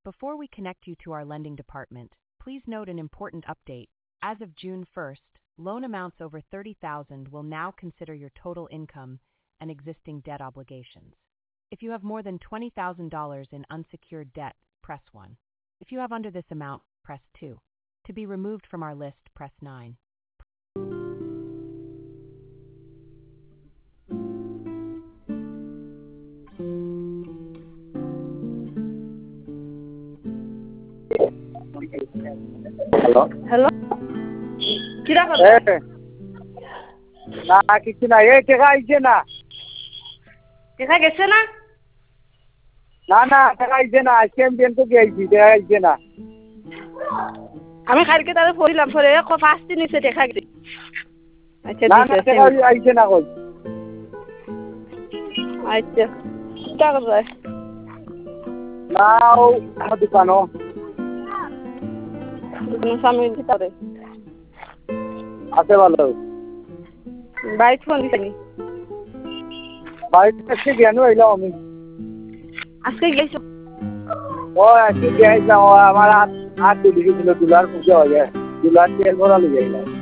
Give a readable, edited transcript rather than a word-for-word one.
Before we connect you to our lending department, please note an important update. As of June 1st, loan amounts over $30,000 will now consider your total income and existing debt obligations. If you have more than $20,000 in unsecured debt, press 1. If you have under this amount, press 2. To be removed from our list, press 9. Hello hello কিরা এ করবে না কিছু না এই টাকা আইছে না দেখা গেছে না না না টাকা আইছে না আজকে আমি ব্যাংক থেকে আইছি টাকা আইছে না আমি কালকে তাহলে পড়লাম পরে পাঁচটি নিচে দেখা গেছে আচ্ছা না না টাকা আইছে না কই আচ্ছা কিটা করবে না ও দোকানো সামনে দিতে হবে আছে ভালো বাইক ফোন দিছেনি বাইরে থেকে কেন এলাম আমি আজকে গেছো ও আজকে গেছিলাম আমার হাত তুলে দিয়েছিল $2 পুজো হয়ে $2 তেল ভরা লিয়ে গেলাম